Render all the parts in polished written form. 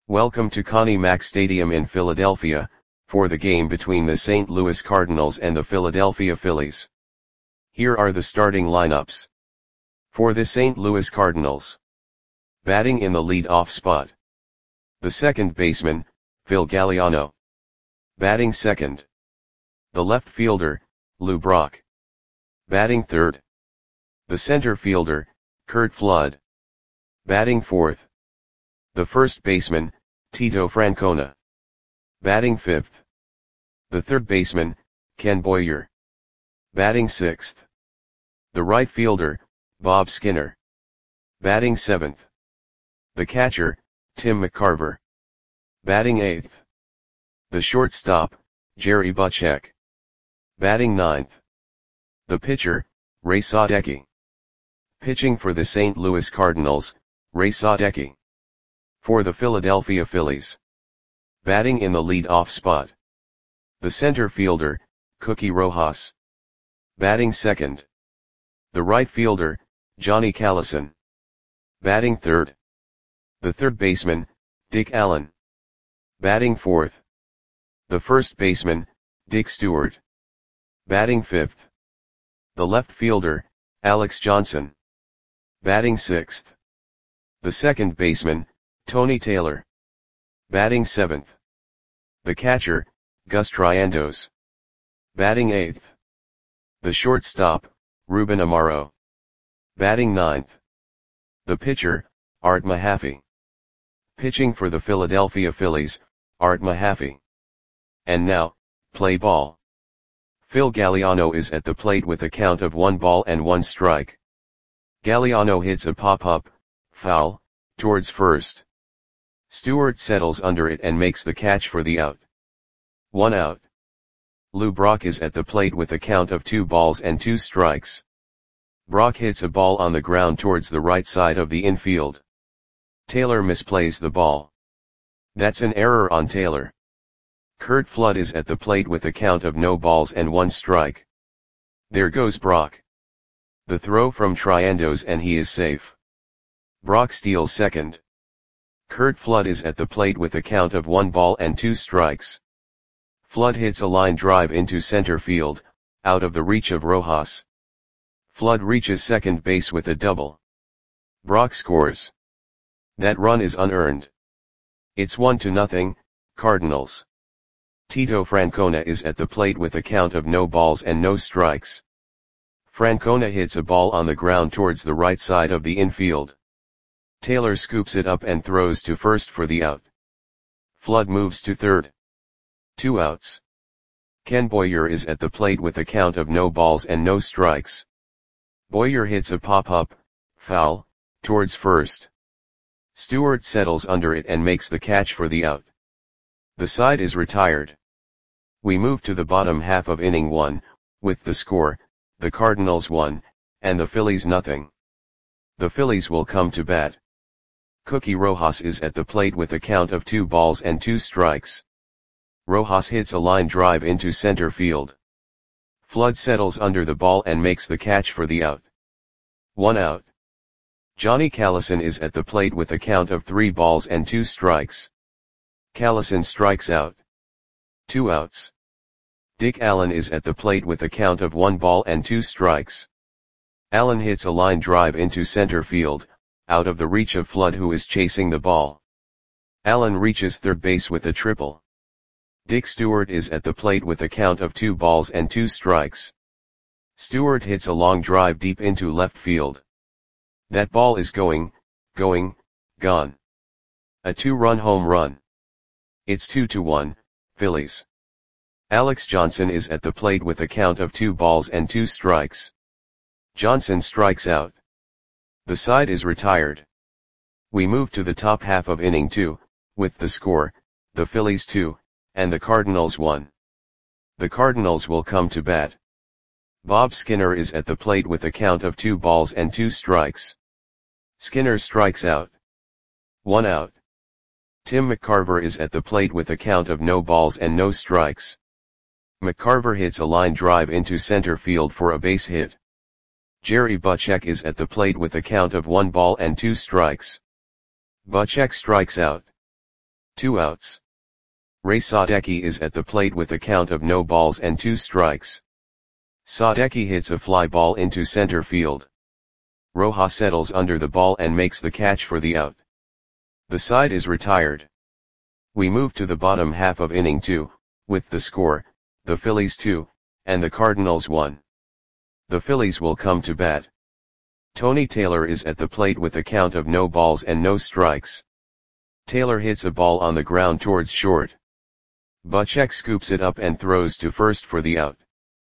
Welcome to Connie Mack Stadium in Philadelphia, for the game between the St. Louis Cardinals and the Philadelphia Phillies. Here are the starting lineups. For the St. Louis Cardinals. Batting in the lead-off spot. The second baseman, Phil Galliano. Batting second. The left fielder, Lou Brock. Batting third. The center fielder, Curt Flood. Batting fourth. The first baseman, Tito Francona. Batting fifth. The third baseman, Ken Boyer. Batting sixth. The right fielder, Bob Skinner. Batting seventh. The catcher, Tim McCarver. Batting eighth. The shortstop, Jerry Butchek. Batting ninth. The pitcher, Ray Sadecki. Pitching for the St. Louis Cardinals, Ray Sadecki. For the Philadelphia Phillies. Batting in the lead-off spot. The center fielder, Cookie Rojas. Batting second. The right fielder, Johnny Callison. Batting third. The third baseman, Dick Allen. Batting fourth. The first baseman, Dick Stewart. Batting fifth. The left fielder, Alex Johnson. Batting sixth. The second baseman, Tony Taylor. Batting seventh. The catcher, Gus Triandos. Batting eighth. The shortstop, Ruben Amaro. Batting ninth. The pitcher, Art Mahaffey. Pitching for the Philadelphia Phillies, Art Mahaffey. And now, play ball. Phil Galliano is at the plate with a count of 1 strike. Galliano hits a pop-up, foul, towards first. Stewart settles under it and makes the catch for the out. 1 out. Lou Brock is at the plate with a count of 2 strikes. Brock hits a ball on the ground towards the right side of the infield. Taylor misplays the ball. That's an error on Taylor. Curt Flood is at the plate with a count of 1 strike. There goes Brock. The throw from Triandos and he is safe. Brock steals second. Curt Flood is at the plate with a count of 1 strikes. Flood hits a line drive into center field, out of the reach of Rojas. Flood reaches second base with a double. Brock scores. That run is unearned. It's 1-0, Cardinals. Tito Francona is at the plate with a count of no strikes. Francona hits a ball on the ground towards the right side of the infield. Taylor scoops it up and throws to first for the out. Flood moves to third. 2 outs. Ken Boyer is at the plate with a count of no strikes. Boyer hits a pop-up, foul, towards first. Stewart settles under it and makes the catch for the out. The side is retired. We move to the bottom half of inning 1, with the score, the Cardinals 1, and the Phillies 0. The Phillies will come to bat. Cookie Rojas is at the plate with a count of 2 strikes. Rojas hits a line drive into center field. Flood settles under the ball and makes the catch for the out. 1 out. Johnny Callison is at the plate with a count of 3 strikes. Callison strikes out. 2 outs. Dick Allen is at the plate with a count of 1 strikes. Allen hits a line drive into center field, out of the reach of Flood who is chasing the ball. Allen reaches third base with a triple. Dick Stewart is at the plate with a count of 2 strikes. Stewart hits a long drive deep into left field. That ball is gone. A 2-run home run. It's 2-1, Phillies. Alex Johnson is at the plate with a count of 2 strikes. Johnson strikes out. The side is retired. We move to the top half of inning 2, with the score, the Phillies 2, and the Cardinals 1. The Cardinals will come to bat. Bob Skinner is at the plate with a count of 2 strikes. Skinner strikes out. 1 out. Tim McCarver is at the plate with a count of no strikes. McCarver hits a line drive into center field for a base hit. Jerry Butchek is at the plate with a count of 1 strikes. Butchek strikes out. 2 outs. Ray Sadecki is at the plate with a count of no balls and 2 strikes. Sadecki hits a fly ball into center field. Rojas settles under the ball and makes the catch for the out. The side is retired. We move to the bottom half of inning 2, with the score, the Phillies 2, and the Cardinals 1. The Phillies will come to bat. Tony Taylor is at the plate with a count of no balls and no strikes. Taylor hits a ball on the ground towards short. Buchek scoops it up and throws to first for the out.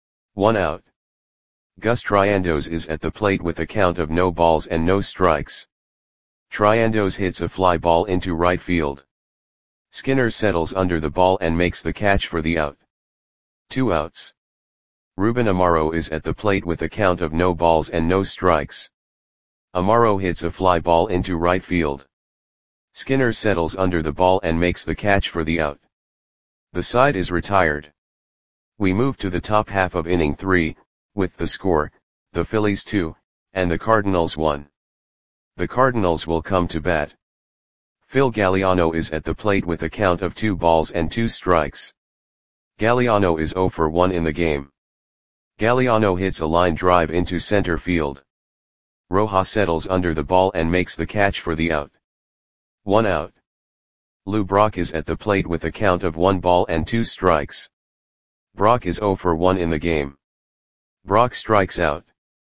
1 out. Gus Triandos is at the plate with a count of no balls and no strikes. Triandos hits a fly ball into right field. Skinner settles under the ball and makes the catch for the out. 2 outs. Ruben Amaro is at the plate with a count of no balls and no strikes. Amaro hits a fly ball into right field. Skinner settles under the ball and makes the catch for the out. The side is retired. We move to the top half of inning 3, with the score, the Phillies 2, and the Cardinals 1. The Cardinals will come to bat. Phil Galliano is at the plate with a count of 2 balls and 2 strikes. Galliano is 0 for 1 in the game. Galliano hits a line drive into center field. Rojas settles under the ball and makes the catch for the out. 1 out. Lou Brock is at the plate with a count of 1 ball and 2 strikes. Brock is 0 for 1 in the game. Brock strikes out.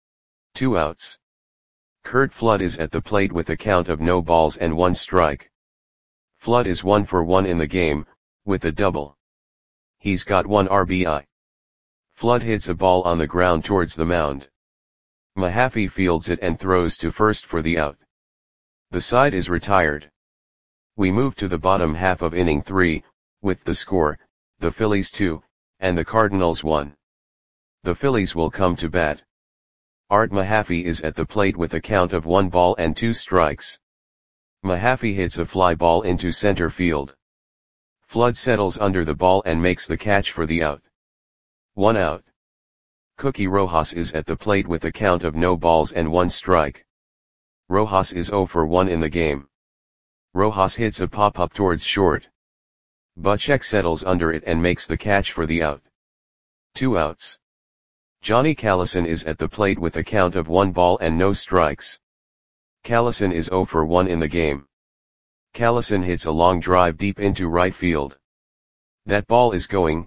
2 outs. Curt Flood is at the plate with a count of no balls and 1 strike. Flood is 1 for 1 in the game, with a double. He's got 1 RBI. Flood hits a ball on the ground towards the mound. Mahaffey fields it and throws to first for the out. The side is retired. We move to the bottom half of inning 3, with the score, the Phillies 2, and the Cardinals 1. The Phillies will come to bat. Art Mahaffey is at the plate with a count of 1 ball and 2 strikes. Mahaffey hits a fly ball into center field. Flood settles under the ball and makes the catch for the out. 1 out. Cookie Rojas is at the plate with a count of no balls and 1 strike. Rojas is 0 for 1 in the game. Rojas hits a pop-up towards short. Buchek settles under it and makes the catch for the out. 2 outs. Johnny Callison is at the plate with a count of 1 ball and no strikes. Callison is 0 for 1 in the game. Callison hits a long drive deep into right field. That ball is gone.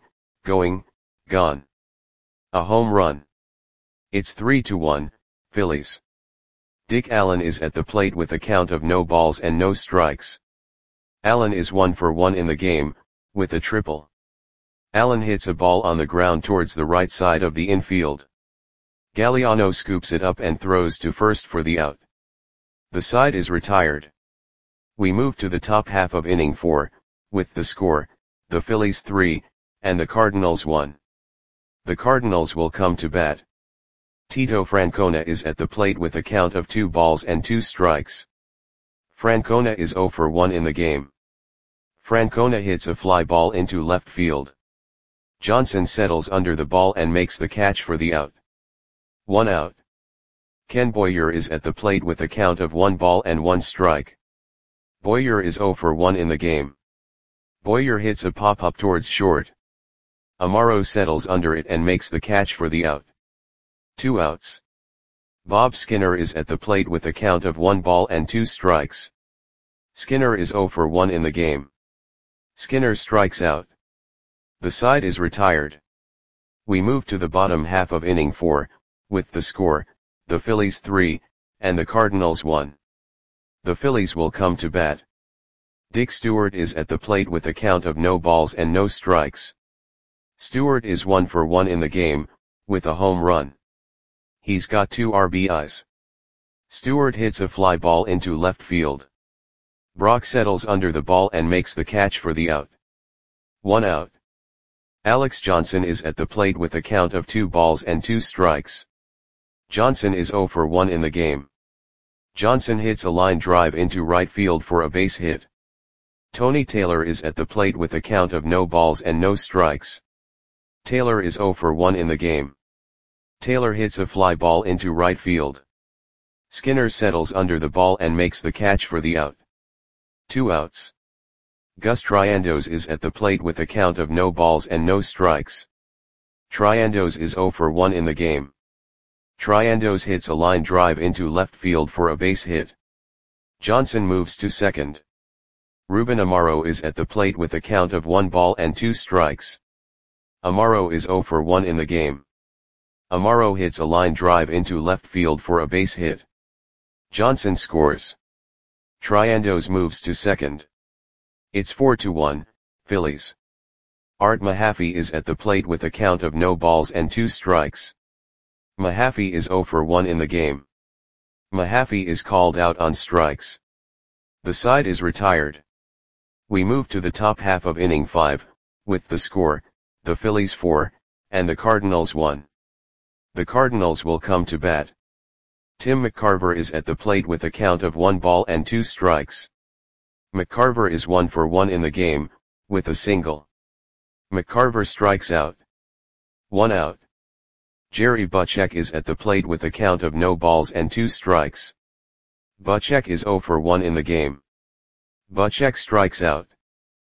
A home run. It's 3-1, Phillies. Dick Allen is at the plate with a count of no balls and no strikes. Allen is 1 for 1 in the game, with a triple. Allen hits a ball on the ground towards the right side of the infield. Galliano scoops it up and throws to first for the out. The side is retired. We move to the top half of inning 4, with the score, the Phillies 3, and the Cardinals 1. The Cardinals will come to bat. Tito Francona is at the plate with a count of 2 balls and 2 strikes. Francona is 0 for 1 in the game. Francona hits a fly ball into left field. Johnson settles under the ball and makes the catch for the out. 1 out. Ken Boyer is at the plate with a count of 1 ball and 1 strike. Boyer is 0 for 1 in the game. Boyer hits a pop-up towards short. Amaro settles under it and makes the catch for the out. 2 outs. Bob Skinner is at the plate with a count of 1 ball and 2 strikes. Skinner is 0 for 1 in the game. Skinner strikes out. The side is retired. We move to the bottom half of inning 4, with the score, the Phillies 3, and the Cardinals 1. The Phillies will come to bat. Dick Stewart is at the plate with a count of no balls and no strikes. Stewart is 1 for 1 in the game, with a home run. He's got 2 RBIs. Stewart hits a fly ball into left field. Brock settles under the ball and makes the catch for the out. 1 out. Alex Johnson is at the plate with a count of 2 balls and 2 strikes. Johnson is 0 for 1 in the game. Johnson hits a line drive into right field for a base hit. Tony Taylor is at the plate with a count of no balls and no strikes. Taylor is 0 for 1 in the game. Taylor hits a fly ball into right field. Skinner settles under the ball and makes the catch for the out. 2 outs. Gus Triandos is at the plate with a count of no balls and no strikes. Triandos is 0 for 1 in the game. Triandos hits a line drive into left field for a base hit. Johnson moves to second. Ruben Amaro is at the plate with a count of 1 ball and 2 strikes. Amaro is 0 for 1 in the game. Amaro hits a line drive into left field for a base hit. Johnson scores. Triandos moves to second. It's 4-1, Phillies. Art Mahaffey is at the plate with a count of no balls and 2 strikes. Mahaffey is 0 for 1 in the game. Mahaffey is called out on strikes. The side is retired. We move to the top half of inning 5, with the score, the Phillies 4, and the Cardinals 1. The Cardinals will come to bat. Tim McCarver is at the plate with a count of 1 ball and 2 strikes. McCarver is 1 for 1 in the game, with a single. McCarver strikes out. 1 out. Jerry Butchek is at the plate with a count of no balls and 2 strikes. Butchek is 0 for 1 in the game. Butchek strikes out.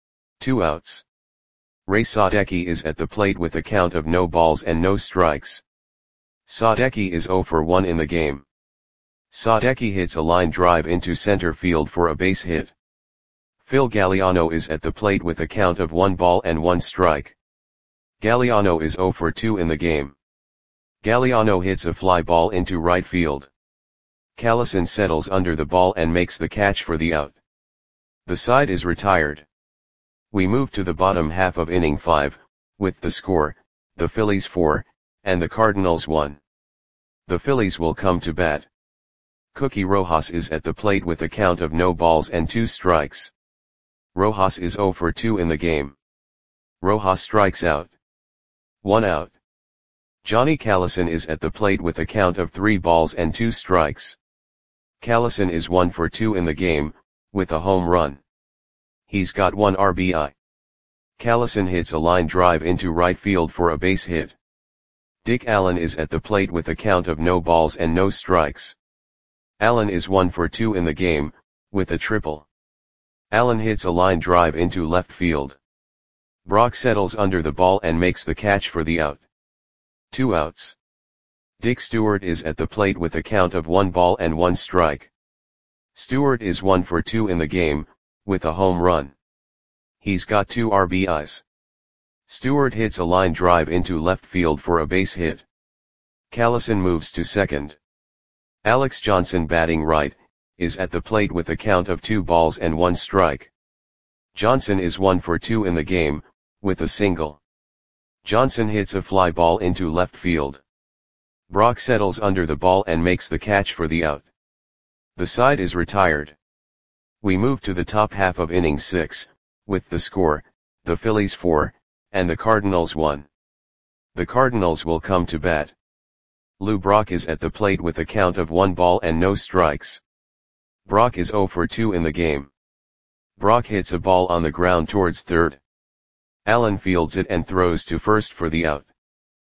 2 outs. Ray Sadecki is at the plate with a count of no balls and no strikes. Sadecki is 0 for 1 in the game. Sadecki hits a line drive into center field for a base hit. Phil Galliano is at the plate with a count of 1 ball and 1 strike. Galliano is 0 for 2 in the game. Galliano hits a fly ball into right field. Callison settles under the ball and makes the catch for the out. The side is retired. We move to the bottom half of inning 5, with the score, the Phillies 4, and the Cardinals 1. The Phillies will come to bat. Cookie Rojas is at the plate with a count of no balls and 2 strikes. Rojas is 0 for 2 in the game. Rojas strikes out. 1 out. Johnny Callison is at the plate with a count of 3 balls and 2 strikes. Callison is 1 for 2 in the game, with a home run. He's got 1 RBI. Callison hits a line drive into right field for a base hit. Dick Allen is at the plate with a count of no balls and no strikes. Allen is 1 for 2 in the game, with a triple. Allen hits a line drive into left field. Brock settles under the ball and makes the catch for the out. 2 outs. Dick Stewart is at the plate with a count of 1 ball and 1 strike. Stewart is 1 for 2 in the game, with a home run. He's got 2 RBIs. Stewart hits a line drive into left field for a base hit. Callison moves to second. Alex Johnson, batting right, is at the plate with a count of 2 balls and 1 strike. Johnson is 1 for 2 in the game, with a single. Johnson hits a fly ball into left field. Brock settles under the ball and makes the catch for the out. The side is retired. We move to the top half of inning 6, with the score, the Phillies 4, and the Cardinals 1. The Cardinals will come to bat. Lou Brock is at the plate with a count of 1 ball and no strikes. Brock is 0 for 2 in the game. Brock hits a ball on the ground towards third. Allen fields it and throws to first for the out.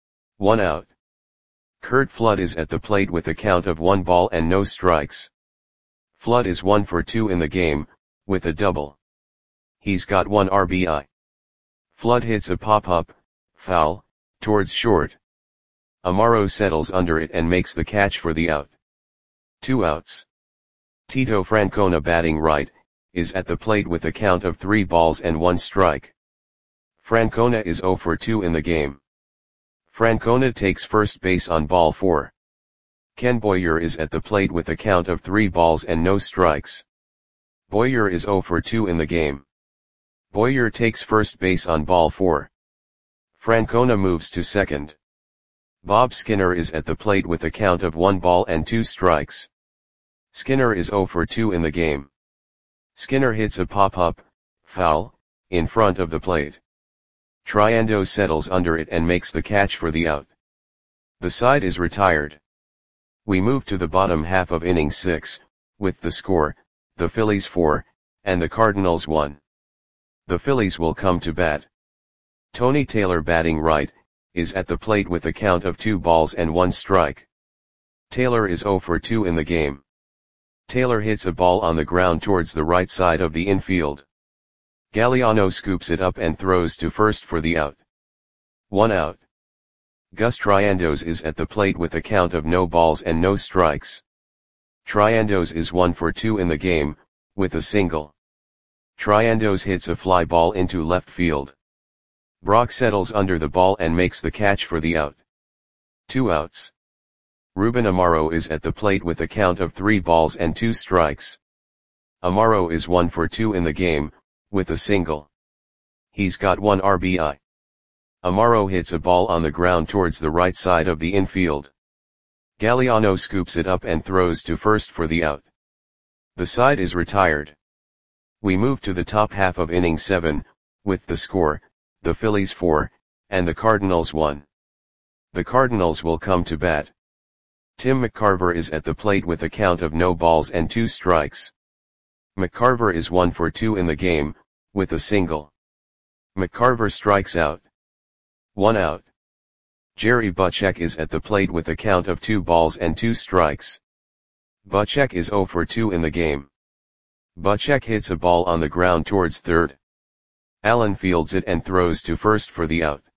1 out. Curt Flood is at the plate with a count of 1 ball and no strikes. Flood is 1 for 2 in the game, with a double. He's got 1 RBI. Flood hits a pop-up, foul, towards short. Amaro settles under it and makes the catch for the out. 2 outs. Tito Francona, batting right, is at the plate with a count of 3 balls and 1 strike. Francona is 0 for 2 in the game. Francona takes first base on ball 4. Ken Boyer is at the plate with a count of 3 balls and no strikes. Boyer is 0 for 2 in the game. Boyer takes first base on ball 4. Francona moves to second. Bob Skinner is at the plate with a count of 1 ball and 2 strikes. Skinner is 0 for 2 in the game. Skinner hits a pop-up, foul, in front of the plate. Triandos settles under it and makes the catch for the out. The side is retired. We move to the bottom half of inning 6, with the score, the Phillies 4, and the Cardinals 1. The Phillies will come to bat. Tony Taylor, batting right, is at the plate with a count of 2 balls and 1 strike. Taylor is 0 for 2 in the game. Taylor hits a ball on the ground towards the right side of the infield. Galliano scoops it up and throws to first for the out. 1 out. Gus Triandos is at the plate with a count of no balls and no strikes. Triandos is 1 for 2 in the game, with a single. Triandos hits a fly ball into left field. Brock settles under the ball and makes the catch for the out. 2 outs. Ruben Amaro is at the plate with a count of 3 balls and 2 strikes. Amaro is 1 for 2 in the game, with a single. He's got 1 RBI. Amaro hits a ball on the ground towards the right side of the infield. Galliano scoops it up and throws to first for the out. The side is retired. We move to the top half of inning 7, with the score, the Phillies 4, and the Cardinals 1. The Cardinals will come to bat. Tim McCarver is at the plate with a count of no balls and 2 strikes. McCarver is 1 for 2 in the game, with a single. McCarver strikes out. 1 out. Jerry Butchek is at the plate with a count of 2 balls and 2 strikes. Butchek is 0 for 2 in the game. Butchek hits a ball on the ground towards third. Allen fields it and throws to first for the out.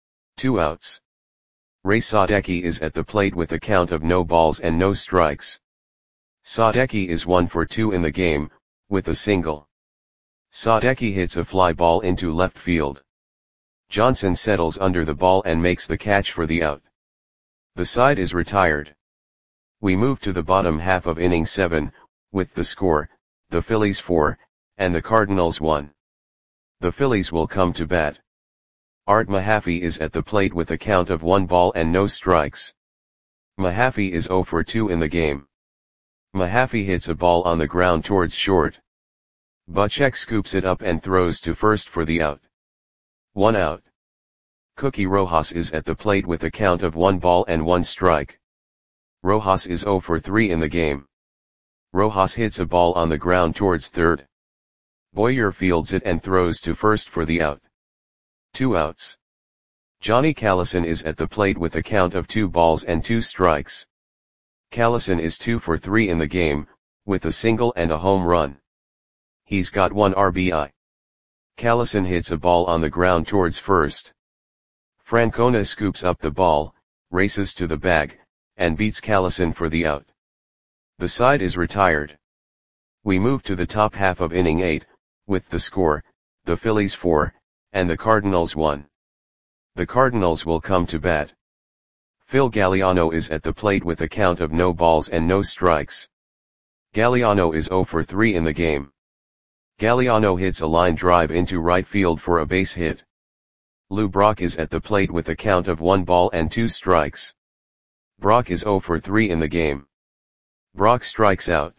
2 outs. Ray Sadecki is at the plate with a count of no balls and no strikes. Sadecki is 1 for 2 in the game, with a single. Sadecki hits a fly ball into left field. Johnson settles under the ball and makes the catch for the out. The side is retired. We move to the bottom half of inning 7, with the score, the Phillies 4, and the Cardinals 1. The Phillies will come to bat. Art Mahaffey is at the plate with a count of 1 ball and no strikes. Mahaffey is 0 for 2 in the game. Mahaffey hits a ball on the ground towards short. Butchek scoops it up and throws to first for the out. 1 out. Cookie Rojas is at the plate with a count of 1 ball and 1 strike. Rojas is 0 for 3 in the game. Rojas hits a ball on the ground towards third. Boyer fields it and throws to first for the out. 2 outs. Johnny Callison is at the plate with a count of 2 balls and 2 strikes. Callison is 2 for 3 in the game, with a single and a home run. He's got 1 RBI. Callison hits a ball on the ground towards first. Francona scoops up the ball, races to the bag, and beats Callison for the out. The side is retired. We move to the top half of inning 8, with the score, the Phillies 4, and the Cardinals 1. The Cardinals will come to bat. Phil Galliano is at the plate with a count of no balls and no strikes. Galliano is 0 for 3 in the game. Galliano hits a line drive into right field for a base hit. Lou Brock is at the plate with a count of 1 ball and 2 strikes. Brock is 0 for 3 in the game. Brock strikes out.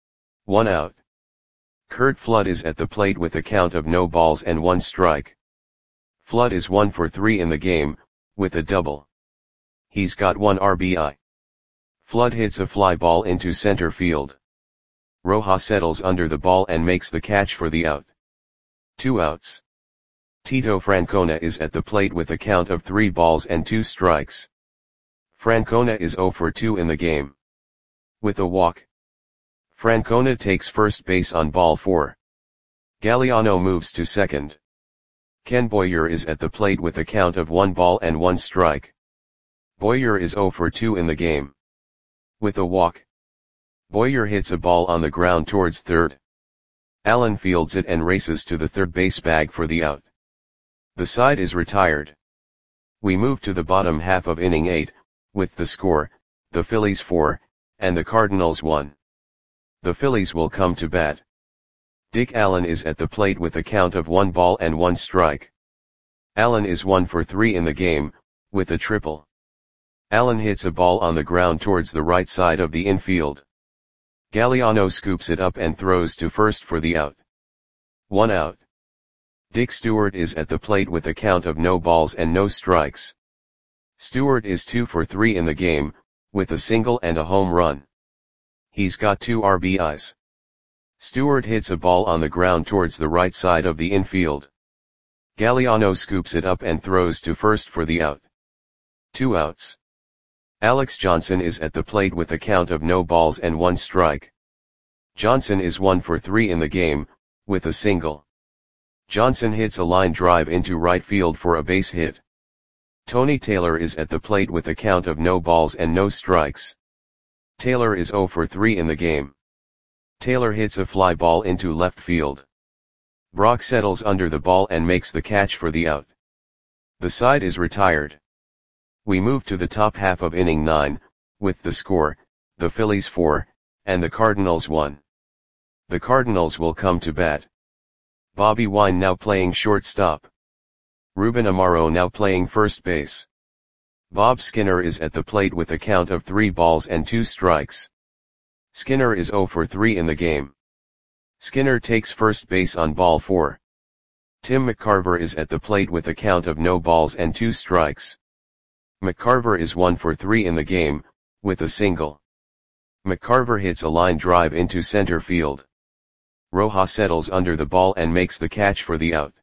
1 out. Curt Flood is at the plate with a count of no balls and 1 strike. Flood is 1 for 3 in the game, with a double. He's got 1 RBI. Flood hits a fly ball into center field. Rojas settles under the ball and makes the catch for the out. 2 outs. Tito Francona is at the plate with a count of 3 balls and 2 strikes. Francona is 0 for 2 in the game. With a walk. Francona takes first base on ball 4. Galliano moves to second. Ken Boyer is at the plate with a count of 1 ball and 1 strike. Boyer is 0 for 2 in the game. With a walk. Boyer hits a ball on the ground towards third. Allen fields it and races to the third base bag for the out. The side is retired. We move to the bottom half of inning 8, with the score, the Phillies 4, and the Cardinals 1. The Phillies will come to bat. Dick Allen is at the plate with a count of 1 ball and 1 strike. Allen is 1 for 3 in the game, with a triple. Allen hits a ball on the ground towards the right side of the infield. Galliano scoops it up and throws to first for the out. 1 out. Dick Stewart is at the plate with a count of no balls and no strikes. Stewart is 2 for 3 in the game, with a single and a home run. He's got 2 RBIs. Stewart hits a ball on the ground towards the right side of the infield. Galliano scoops it up and throws to first for the out. 2 outs. Alex Johnson is at the plate with a count of no balls and 1 strike. Johnson is 1 for 3 in the game, with a single. Johnson hits a line drive into right field for a base hit. Tony Taylor is at the plate with a count of no balls and no strikes. Taylor is 0 for 3 in the game. Taylor hits a fly ball into left field. Brock settles under the ball and makes the catch for the out. The side is retired. We move to the top half of inning 9, with the score, the Phillies 4, and the Cardinals 1. The Cardinals will come to bat. Bobby Wine now playing shortstop. Ruben Amaro now playing first base. Bob Skinner is at the plate with a count of 3 balls and 2 strikes. Skinner is 0 for 3 in the game. Skinner takes first base on ball 4. Tim McCarver is at the plate with a count of no balls and 2 strikes. McCarver is 1 for 3 in the game, with a single. McCarver hits a line drive into center field. Rojas settles under the ball and makes the catch for the out.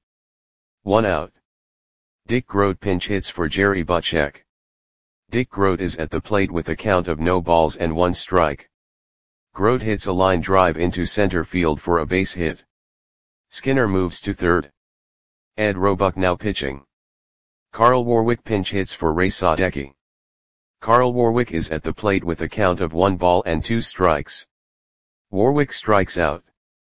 1 out. Dick Groat pinch hits for Jerry Butchek. Dick Groat is at the plate with a count of no balls and 1 strike. Groat hits a line drive into center field for a base hit. Skinner moves to third. Ed Roebuck now pitching. Carl Warwick pinch hits for Ray Sadecki. Carl Warwick is at the plate with a count of 1 ball and 2 strikes. Warwick strikes out.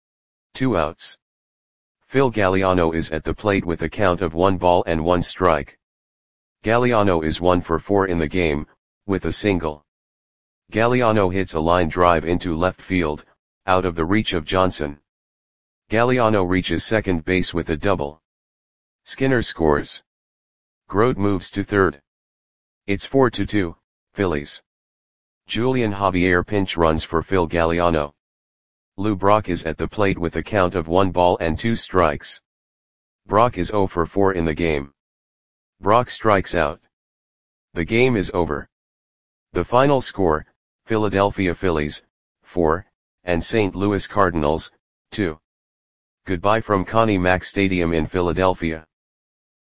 2 outs. Phil Galliano is at the plate with a count of 1 ball and 1 strike. Galliano is 1 for 4 in the game, with a single. Galliano hits a line drive into left field, out of the reach of Johnson. Galliano reaches second base with a double. Skinner scores. Groat moves to third. It's 4-2, Phillies. Julian Javier pinch runs for Phil Galliano. Lou Brock is at the plate with a count of 1 ball and 2 strikes. Brock is 0 for 4 in the game. Brock strikes out. The game is over. The final score, Philadelphia Phillies, 4, and St. Louis Cardinals, 2. Goodbye from Connie Mack Stadium in Philadelphia.